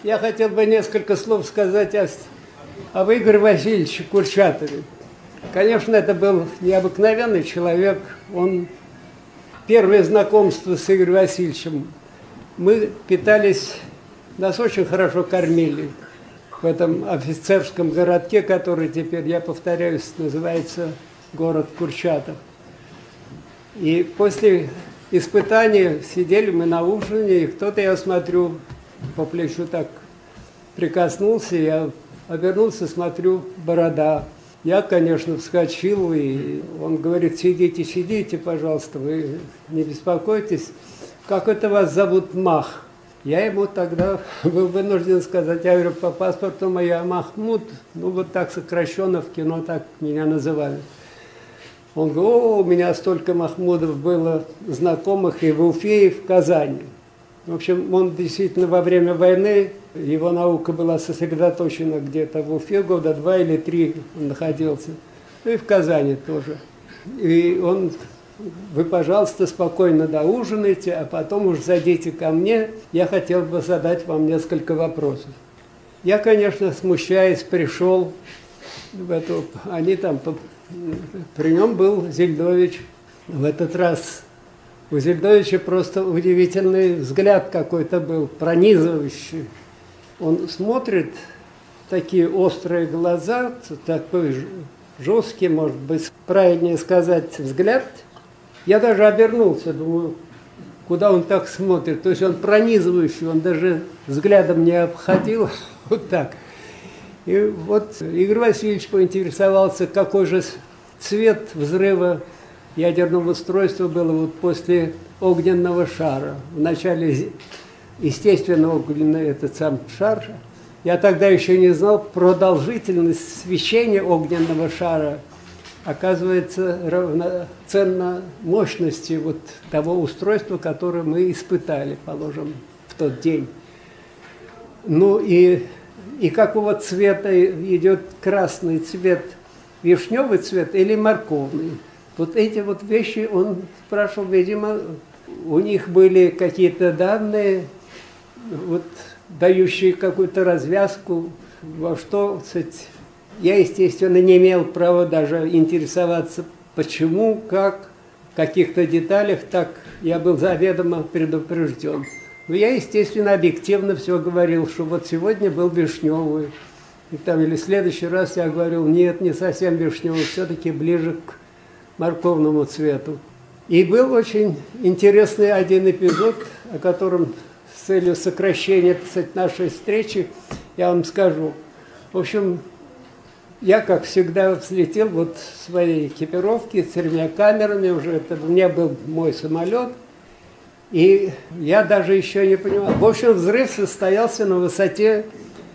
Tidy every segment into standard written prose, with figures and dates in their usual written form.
Я хотел бы несколько слов сказать об Игоре Васильевиче Курчатове. Конечно, это был необыкновенный человек. Первое знакомство с Игорем Васильевичем. Мы питались, нас очень хорошо кормили в этом офицерском городке, который теперь, я повторяюсь, называется город Курчатов. И после испытания сидели мы на ужине, и кто-то, я смотрю, по плечу так прикоснулся, я обернулся, смотрю, борода. Я, конечно, вскочил, и он говорит: сидите, сидите, пожалуйста, вы не беспокойтесь. Как это вас зовут? Мах. Я ему тогда был вынужден сказать, я говорю, по паспорту моя Махмуд, ну вот так сокращенно в кино так меня называли. Он говорит: о, у меня столько Махмудов было знакомых и в Уфе, и в Казани. В общем, он действительно во время войны, его наука была сосредоточена где-то в Уфе, года 2 или 3 он находился, ну и в Казани тоже. И он: вы, пожалуйста, спокойно доужинайте, а потом уж зайдите ко мне, я хотел бы задать вам несколько вопросов. Я, конечно, смущаясь, пришел в эту, при нем был Зельдович в этот раз. У Зельдовича просто удивительный взгляд какой-то был, пронизывающий. Он смотрит, такие острые глаза, такой жесткий, может быть, правильнее сказать, взгляд. Я даже обернулся, думаю, куда он так смотрит. То есть он пронизывающий, он даже взглядом не обходил, вот так. И вот Игорь Васильевич поинтересовался, какой же цвет взрыва ядерного устройства было вот после огненного шара. Вначале, естественно, огненный этот сам шар. Я тогда еще не знал, продолжительность свечения огненного шара оказывается равноценна мощности вот того устройства, которое мы испытали, положим, в тот день. Ну и какого цвета идет красный цвет, вишневый цвет или морковный? Вот эти вот вещи он спрашивал, видимо, у них были какие-то данные, вот, дающие какую-то развязку, во что, кстати, я, естественно, не имел права даже интересоваться, почему, как, в каких-то деталях, так я был заведомо предупрежден. Но я, естественно, объективно все говорил, что вот сегодня был вишневый, и там, или в следующий раз я говорил, нет, не совсем вишневый, все-таки ближе к морковному цвету. И был очень интересный один эпизод, о котором с целью сокращения, кстати, нашей встречи я вам скажу. В общем, я, как всегда, взлетел вот в своей экипировке с 3 камерами, уже это у меня был мой самолет, и я даже еще не понимал. В общем, взрыв состоялся на высоте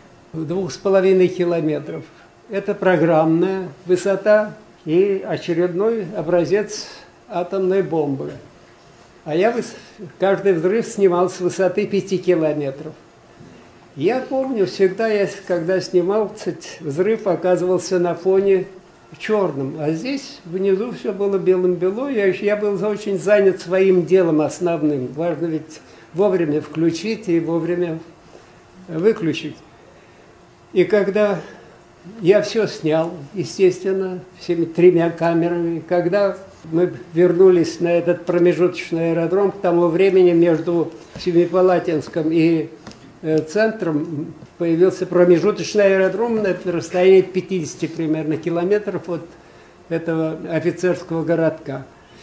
2,5 километров. Это программная высота и очередной образец атомной бомбы. А я каждый взрыв снимал с высоты 5 километров. Я помню, всегда, когда снимал, кстати, взрыв оказывался на фоне черном, а здесь внизу все было белым-бело. Я был очень занят своим делом основным. Важно ведь вовремя включить и вовремя выключить. И когда я все снял, естественно, всеми 3 камерами, когда мы вернулись на этот промежуточный аэродром, к тому времени между Семипалатинском и центром появился промежуточный аэродром на расстоянии 50 примерно километров от этого офицерского городка.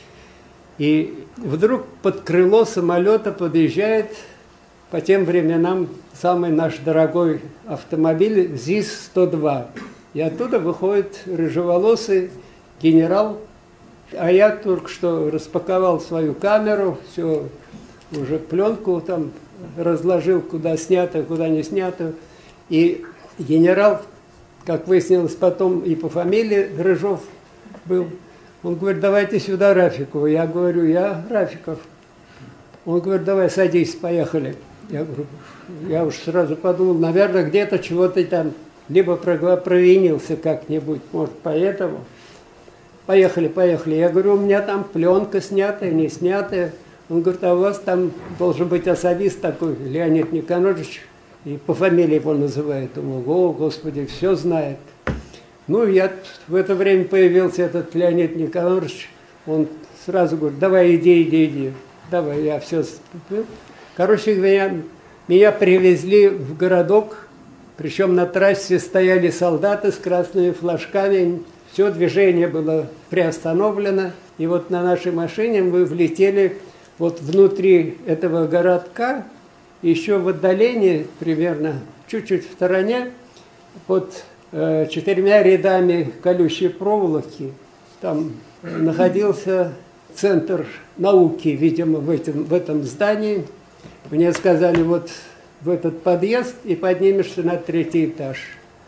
И вдруг под крыло самолета подъезжает по тем временам самый наш дорогой автомобиль ЗИС-102. И оттуда выходит рыжеволосый генерал, а я только что распаковал свою камеру, все, уже пленку там разложил, куда снято, куда не снято. И генерал, как выяснилось потом, и по фамилии Рыжов был, он говорит: давайте сюда Рафикова. Я говорю: я Рафиков. Он говорит: давай садись, поехали. Я говорю, я уж сразу подумал, наверное, где-то чего-то там, либо провинился как-нибудь, может, поэтому. Поехали, поехали. Я говорю: у меня там пленка снятая, не снятая. Он говорит: а у вас там должен быть особист такой, Леонид Никонорович, И по фамилии его называют. Думаю, о, Господи, все знает. Ну, я в это время появился этот Леонид Николаевич. Он сразу говорит, давай, иди. Давай, я все. Короче говоря, меня привезли в городок. Причем на трассе стояли солдаты с красными флажками. Все движение было приостановлено. И вот на нашей машине мы влетели вот внутри этого городка. Еще в отдалении, примерно чуть-чуть в стороне, под 4 рядами колючей проволоки, там находился центр науки, видимо, в этом здании. Мне сказали, вот в этот подъезд и поднимешься на 3-й этаж.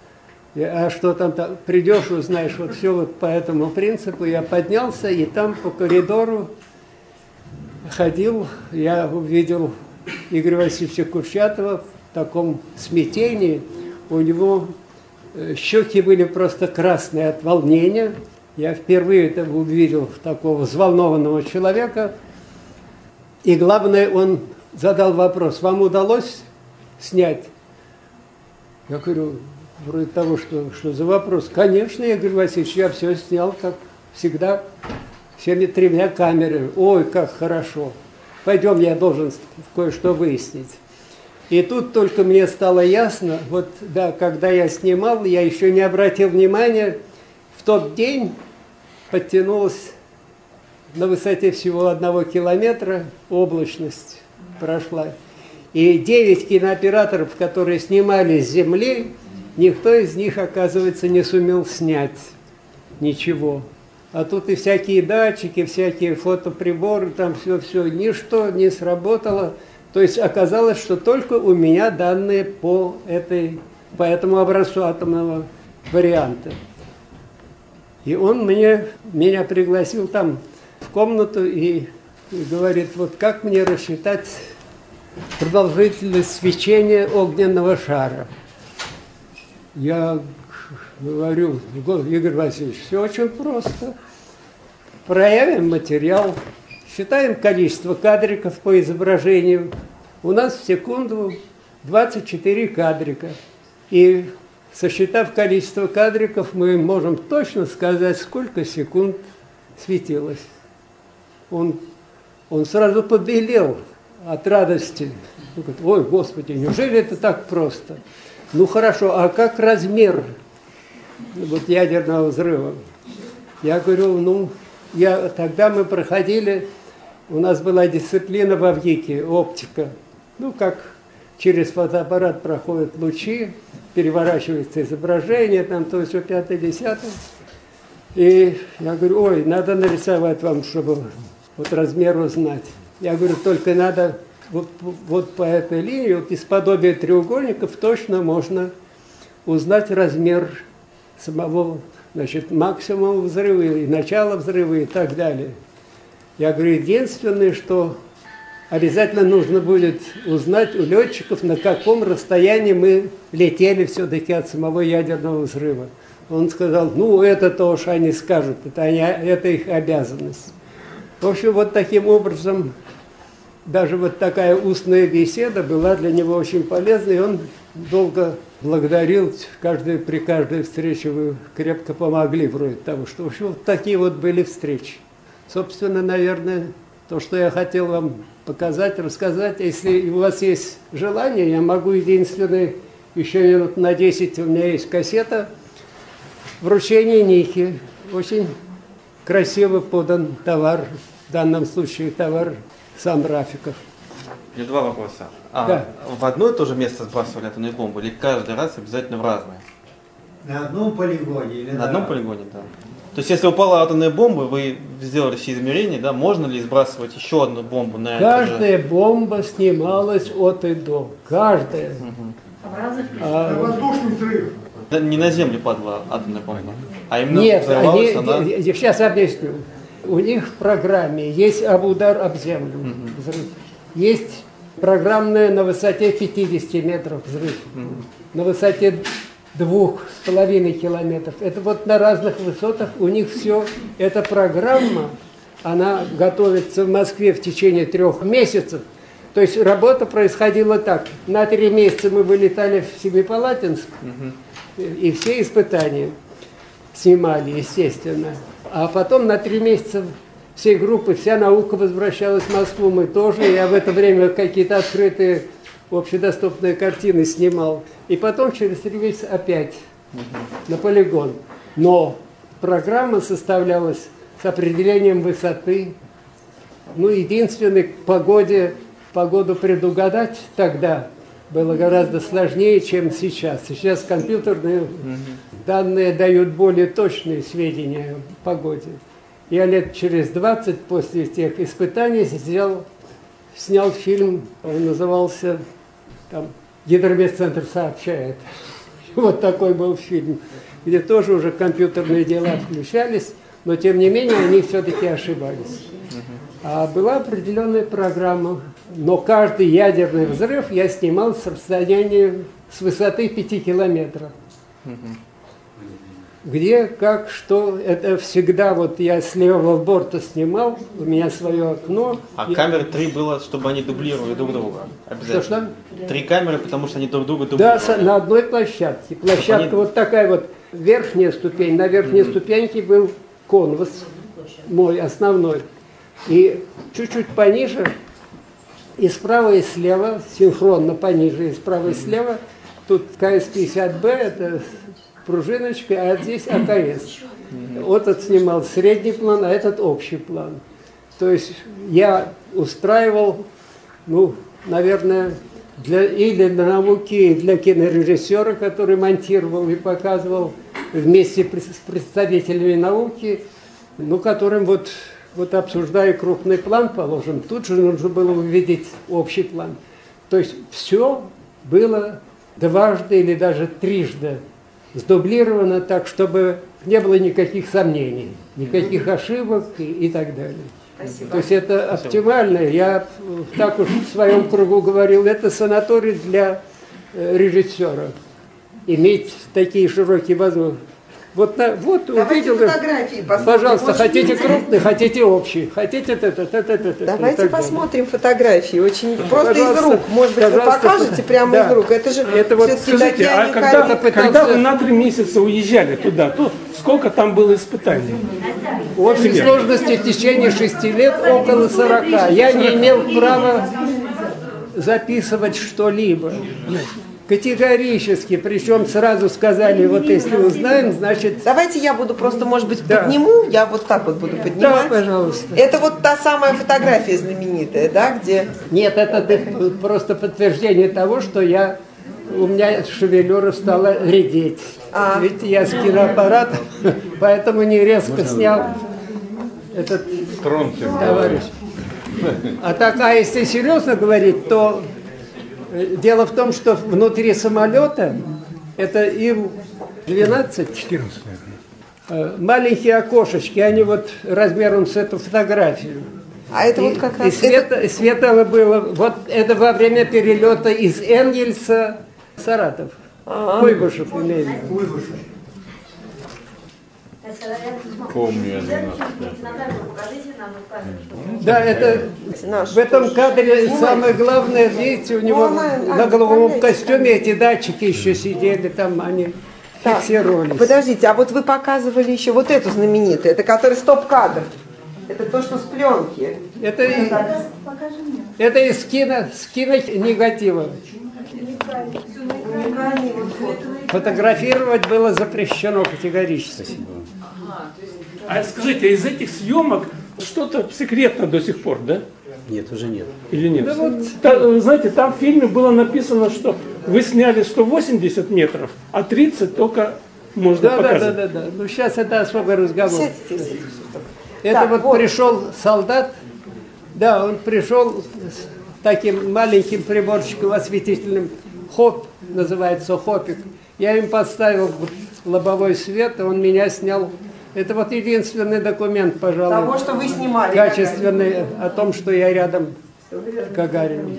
А что там, придешь, узнаешь, вот все вот по этому принципу. Я поднялся и там по коридору ходил, я увидел Игоря Васильевича Курчатова в таком смятении. У него щеки были просто красные от волнения. Я впервые это увидел такого взволнованного человека. И главное, он задал вопрос, вам удалось снять? Я говорю, вроде того, что за вопрос. Конечно, Игорь Васильевич, я все снял, как всегда, всеми 3 камерами. Ой, как хорошо. Пойдем, я должен кое-что выяснить. И тут только мне стало ясно, вот да, когда я снимал, я еще не обратил внимания, в тот день подтянулась на высоте всего 1 километра, облачность прошла. И 9 кинооператоров, которые снимали с земли, никто из них, оказывается, не сумел снять ничего. А тут и всякие датчики, всякие фотоприборы, там все, ничто не сработало. То есть оказалось, что только у меня данные по этому образцу атомного варианта. И он меня пригласил там в комнату и говорит, вот как мне рассчитать продолжительность свечения огненного шара. Я говорю, Игорь Васильевич, все очень просто. Проявим материал, считаем количество кадриков по изображению. У нас в секунду 24 кадрика. И сосчитав количество кадриков, мы можем точно сказать, сколько секунд светилось. Он сразу побелел от радости. Он говорит, ой, Господи, неужели это так просто? Ну хорошо, а как размер вот ядерного взрыва? Я говорю, тогда мы проходили, у нас была дисциплина в АВГИКе, оптика. Ну, как через фотоаппарат проходят лучи, переворачивается изображение, там то, все 5-10. И я говорю, ой, надо нарисовать вам, чтобы вот размер узнать. Я говорю, только надо вот по этой линии, вот из подобия треугольников точно можно узнать размер самого, значит, максимум взрыва, и начало взрыва и так далее. Я говорю, единственное, что обязательно нужно будет узнать у летчиков, на каком расстоянии мы летели все-таки от самого ядерного взрыва. Он сказал, ну, это-то уж они скажут, это их обязанность. В общем, вот таким образом, даже вот такая устная беседа была для него очень полезной, и он долго благодарил, при каждой встрече вы крепко помогли, вроде того, что, в общем, вот такие вот были встречи. Собственно, наверное, то, что я хотел вам показать, рассказать. Если у вас есть желание, я могу единственное, еще минут на 10 у меня есть кассета «Вручение Ники». Очень красиво подан товар, в данном случае товар сам Рафиков. У меня 2 вопроса. Да. В одно и то же место сбрасывали атомную бомбу или каждый раз обязательно в разное? На одном полигоне или на одном полигоне, да. То есть, если упала атомная бомба, вы сделали все измерения, да, можно ли сбрасывать еще одну бомбу на Каждая бомба снималась от и до. Каждая. Воздушный взрыв. Да, не на землю падала атомная бомба, а именно Нет, взорвалась она... сейчас объясню. У них в программе есть удар об землю, взрыв. Есть программная на высоте 50 метров взрыв, на высоте 2,5 километров. Это вот на разных высотах у них все. Эта программа, она готовится в Москве в течение 3 месяцев. То есть работа происходила так. На 3 месяца мы вылетали в Семипалатинск, и все испытания снимали, естественно. А потом на 3 месяца всей группы, вся наука возвращалась в Москву, мы тоже. Я в это время какие-то открытые общедоступные картины снимал. И потом через 3 месяца опять на полигон. Но программа составлялась с определением высоты. Ну, единственное, погоду предугадать тогда было гораздо сложнее, чем сейчас. Сейчас компьютерные данные дают более точные сведения о погоде. Я лет через 20 после тех испытаний снял фильм, он назывался там, «Гидрометцентр сообщает». Вот такой был фильм, где тоже уже компьютерные дела включались, но тем не менее они все-таки ошибались. А была определенная программа, но каждый ядерный взрыв я снимал с расстояния, с высоты 5 километров. Где, как, что, это всегда, вот я с левого борта снимал, у меня свое окно. А камеры 3 было, чтобы они дублировали друг друга? Обязательно. Что? 3 камеры, потому что они друг друга дублируют. Да, на одной площадке. Площадка вот такая вот, верхняя ступень, на верхней ступеньке был конвас мой основной. И чуть-чуть пониже, и справа, и слева, синхронно пониже, и справа, и слева, тут КС-50Б, это пружиночка, а здесь АКС. Вот этот снимал средний план, а этот общий план. То есть я устраивал, ну, наверное, и для науки, и для кинорежиссера, который монтировал и показывал вместе с представителями науки, ну, которым вот обсуждая крупный план, положим, тут же нужно было увидеть общий план. То есть все было дважды или даже трижды сдублировано так, чтобы не было никаких сомнений, никаких ошибок и так далее. Спасибо. То есть это оптимально. Я так уж в своем кругу говорил, это санаторий для режиссера. Иметь такие широкие возможности. Вот Давайте увидел. фотографии посмотрим. Пожалуйста, Очень хотите интересно. крупный, хотите общий, хотите Давайте посмотрим фотографии. Очень просто из Пожалуйста, рук. Может быть, вы пожалуйста. покажете прямо Да. из рук. Это же Это вот, все-таки Скажите, такие а когда вы на 3 месяца уезжали туда, то сколько там было испытаний? В общей сложности в течение 6 лет около 40. Я не имел права записывать что-либо. Категорически, причем сразу сказали, вот если узнаем, значит... Давайте я буду просто, может быть, Да. подниму. Я вот так вот буду Да, поднимать. пожалуйста. Это вот та самая фотография знаменитая, да, где... Нет, это просто подтверждение того, что у меня шевелюра стала редеть. Видите, я с киноаппарата, поэтому не резко снял этот товарищ. А если серьезно говорить, то дело в том, что внутри самолета, это Ил-12, 14, наверное. маленькие окошечки, они вот размером с эту фотографию. А это вот как раз... И светло было, вот это во время перелета из Энгельса в Саратов. Куйбышев имеется. Помню, Да, это в этом кадре самое главное, видите, у него на головном костюме эти датчики еще сидели, там они фиксировались. Подождите, а вот вы показывали еще вот эту знаменитую, это который стоп-кадр. Это то, что с пленки. Это из кинонегатива. Фотографировать было запрещено категорически. А скажите, из этих съемок что-то секретно до сих пор, да? Нет, уже нет. Или нет? Да вот. Знаете, там в фильме было написано, что вы сняли 180 метров, а 30 только можно показать. Да. Ну сейчас это особый разговор. Сядьте. Это Так, вот пришел солдат, да, он пришел с таким маленьким приборчиком осветительным, хоп, называется хопик. Я им подставил лобовой свет, и он меня снял. Это вот единственный документ, пожалуй, Того, что вы снимали. качественный о том, что я рядом с Гагарином.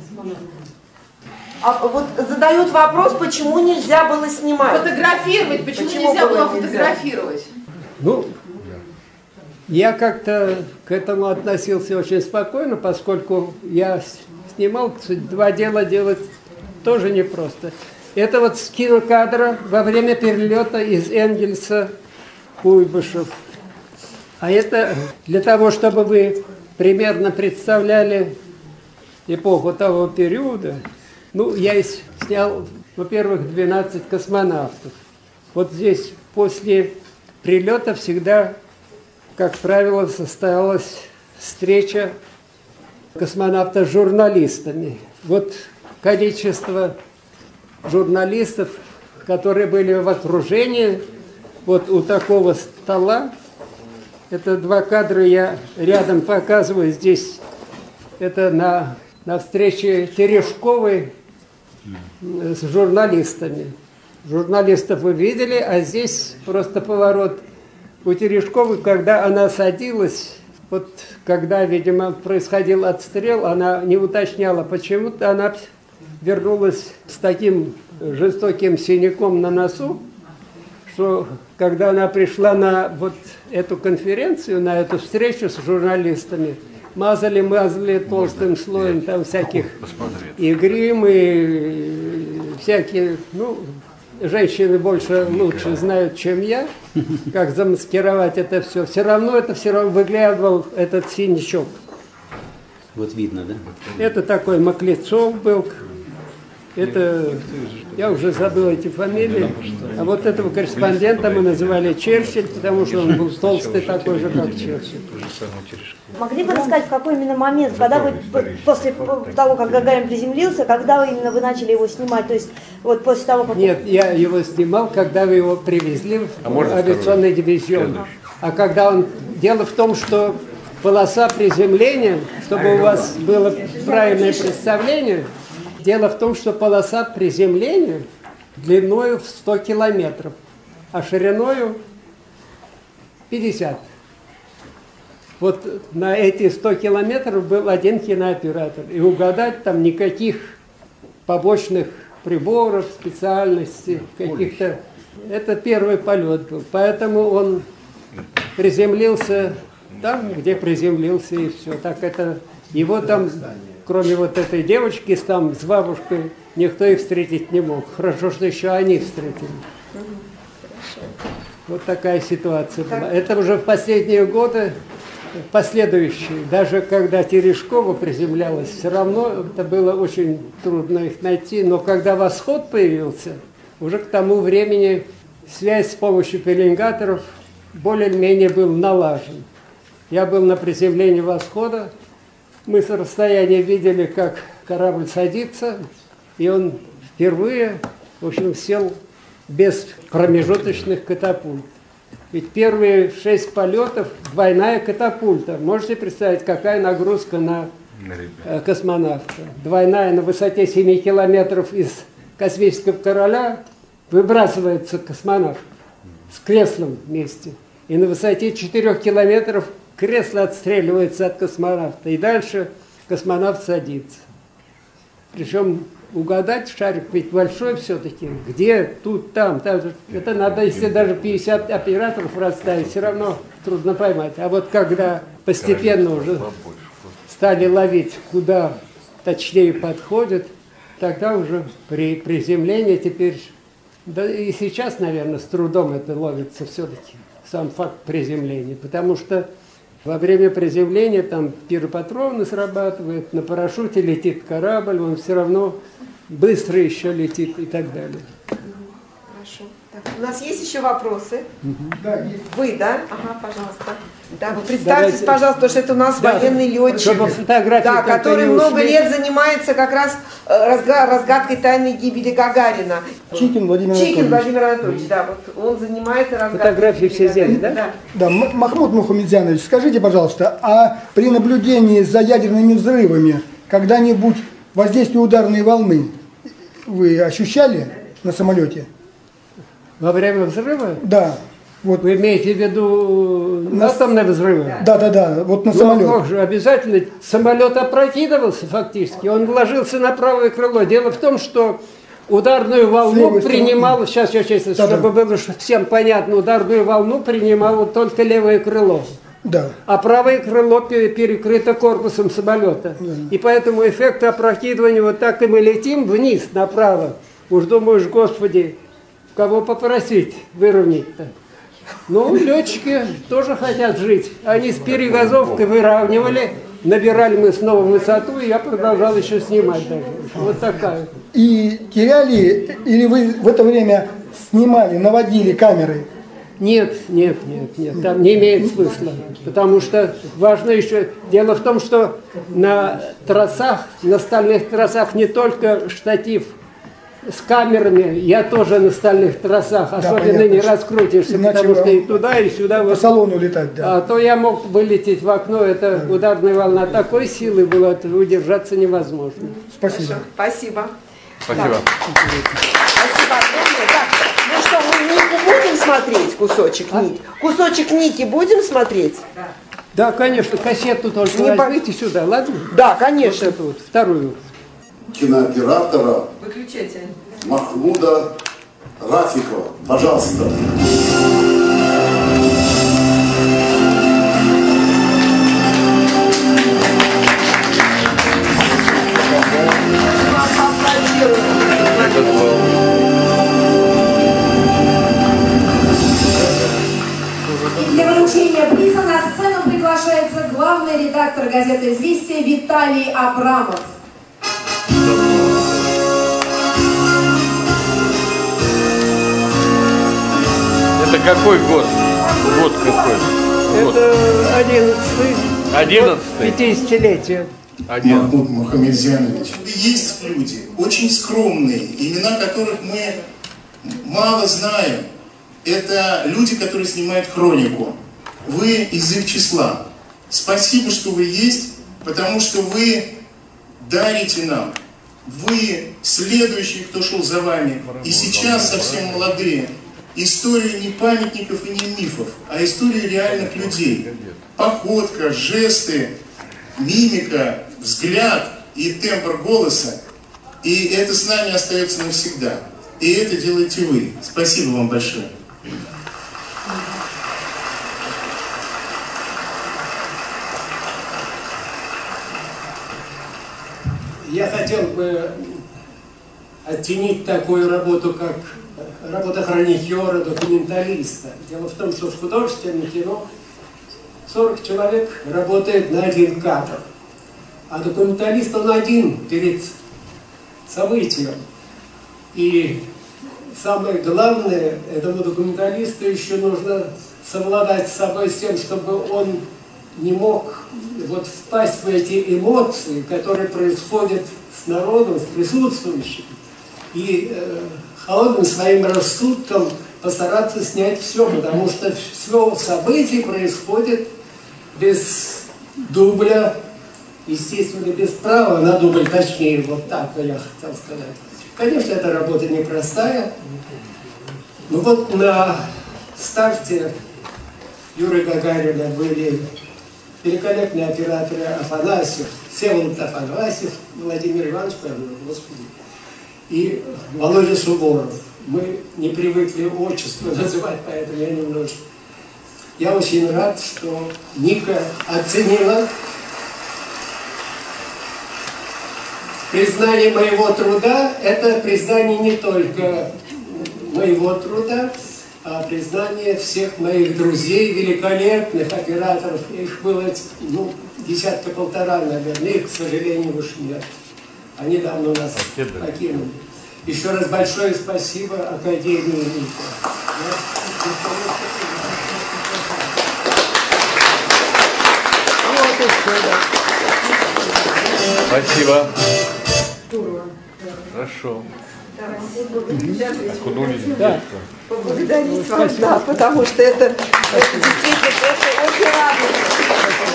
А вот задают вопрос, почему нельзя было снимать. Фотографировать, почему нельзя было фотографировать? Ну, я как-то к этому относился очень спокойно, поскольку я снимал, кстати, 2 дела делать тоже непросто. Это вот с кинокадра во время перелета из Энгельса в Куйбышев. А это для того, чтобы вы примерно представляли эпоху того периода. Ну, я снял, во-первых, 12 космонавтов. Вот здесь после прилета всегда, как правило, состоялась встреча космонавта с журналистами. Вот количество журналистов, которые были в окружении, вот у такого стола. Это 2 кадра я рядом показываю. Здесь это на встрече Терешковой с журналистами. Журналистов вы видели, а здесь просто поворот у Терешковой, когда она садилась, вот когда, видимо, происходил отстрел, она не уточняла, почему-то она вернулась с таким жестоким синяком на носу, что когда она пришла на вот эту конференцию, на эту встречу с журналистами, мазали толстым слоем там всяких и грим, и всякие, ну, женщины лучше знают, чем я, как замаскировать это все. Все равно выглядывал этот синячок. Вот видно, да? Это такой Маклецов был. Это, я уже забыл эти фамилии. А вот этого корреспондента мы называли Черчилль, потому что он был толстый такой же, как Черчилль. Могли бы рассказать, в какой именно момент, когда вы, после того, как Гагарин приземлился, когда именно вы начали его снимать? То есть, вот после того, как... Нет, я его снимал, когда вы его привезли в авиационный дивизион. А когда он... Дело в том, что полоса приземления, чтобы у вас было правильное представление, дело в том, что полоса приземления длиною в 100 километров, а шириною 50. Вот на эти 100 километров был один кинооператор. И угадать там никаких побочных приборов, специальностей, каких-то... Это первый полет был. Поэтому он приземлился там, где приземлился, и все. Так это... Его там, кроме вот этой девочки там с бабушкой, никто и встретить не мог. Хорошо, что еще они встретили. Вот такая ситуация была. Это уже в последние годы, последующие, даже когда Терешкова приземлялась, все равно это было очень трудно их найти. Но когда «Восход» появился, уже к тому времени связь с помощью пеленгаторов более-менее был налажен. Я был на приземлении «Восхода». Мы с расстояния видели, как корабль садится, и он впервые, в общем, сел без промежуточных катапульт. Ведь первые 6 полетов двойная катапульта. Можете представить, какая нагрузка на космонавта? Двойная на высоте 7 километров из космического корабля выбрасывается космонавт с креслом вместе. И на высоте 4 километров кресло отстреливается от космонавта. И дальше космонавт садится. Причем угадать шарик ведь большой все-таки. Где, тут, там. Это надо, если даже 50 операторов расставить, все равно трудно поймать. А вот когда постепенно уже стали ловить, куда точнее подходит, тогда уже при приземлении теперь, да и сейчас, наверное, с трудом это ловится все-таки, сам факт приземления. Потому что во время приземления там пиропатроны срабатывают, на парашюте летит корабль, он все равно быстро еще летит и так далее. Хорошо. Так, у нас есть еще вопросы? Да, есть. Вы, да? Ага, пожалуйста. Да, вы представьтесь, пожалуйста, потому что это у нас военный летчик, да, который много лет занимается как раз разгадкой тайной гибели Гагарина. Чикин Владимир Анатольевич, да, вот он занимается разгадкой. Фотографии все взяли, да? Да, Махмуд Мухамедзянович, скажите, пожалуйста, а при наблюдении за ядерными взрывами когда-нибудь воздействие ударной волны вы ощущали на самолете? Во время взрыва? Да. Вот. Вы имеете в виду атомные взрывы? Да, вот на самолет. Ну, же, обязательно. Самолет опрокидывался фактически, он ложился на правое крыло. Дело в том, что ударную волну принимал, сейчас, чтобы было всем понятно, ударную волну принимало только левое крыло. Да. А правое крыло перекрыто корпусом самолета. Да. И поэтому эффект опрокидывания, вот так и мы летим вниз, направо. Уж думаешь, Господи, кого попросить выровнять-то? Ну, летчики тоже хотят жить. Они с перегазовкой выравнивали, набирали мы снова высоту, и я продолжал еще снимать даже. Вот такая. И теряли, или вы в это время снимали, наводили камеры? Нет, там не имеет смысла. Потому что важно еще... Дело в том, что на трассах, на стальных трассах не только штатив с камерами, я тоже на стальных трассах, особенно понятно, не раскрутишься, иначе потому что и туда, и сюда. По салону летать, да. А то я мог вылететь в окно, это ударная волна такой силы была, удержаться невозможно. Спасибо. Спасибо. Спасибо. Спасибо огромное. Так, ну что, мы Нику будем смотреть, кусочек нити? Кусочек нити будем смотреть? Да, конечно, кассету только Не возьмите сюда, ладно? Да, конечно. Вот эту вот, вторую. Кинооператора Выключайте. Махмуда Рафикова. Пожалуйста. И для вручения приза на сцену приглашается главный редактор газеты «Известия» Виталий Абрамов. Это какой год? Год какой? Это 11-й. 50-летие. Махмуд Мухамедзянович. Есть люди, очень скромные, имена которых мы мало знаем. Это люди, которые снимают хронику. Вы из их числа. Спасибо, что вы есть, потому что вы дарите нам. Вы следующие, кто шел за вами. И сейчас совсем молодые. Историю не памятников и не мифов, а историю реальных людей. Походка, жесты, мимика, взгляд и тембр голоса. И это с нами остается навсегда. И это делаете вы. Спасибо вам большое. Я хотел бы оценить такую работу, как работа хроникера, документалиста. Дело в том, что в художественном кино 40 человек работает на один кадр, а документалист он один перед событием. И самое главное, этому документалисту еще нужно совладать с собой с тем, чтобы он не мог вот впасть в эти эмоции, которые происходят с народом, с присутствующими, и холодным своим рассудком постараться снять все, потому что все события происходит без дубля, естественно, без права на дубль, точнее, вот так я хотел сказать. Конечно, эта работа непростая, но вот на старте Юры Гагарина были великолепные операторы Афанасьев, Всеволод Афанасьев, Владимир Иванович, господи, и Володя Суворов. Мы не привыкли отчество называть, поэтому я немножко... Я очень рад, что Ника оценила признание моего труда. Это признание не только моего труда, а признание всех моих друзей, великолепных операторов. Их было, ну, десятка-полтора, наверное, их, к сожалению, уж нет. Они давно нас покинули. Еще раз большое спасибо Академии Ника. Спасибо. Хорошо. Поблагодарить вас, да, потому что это действительно очень радостно.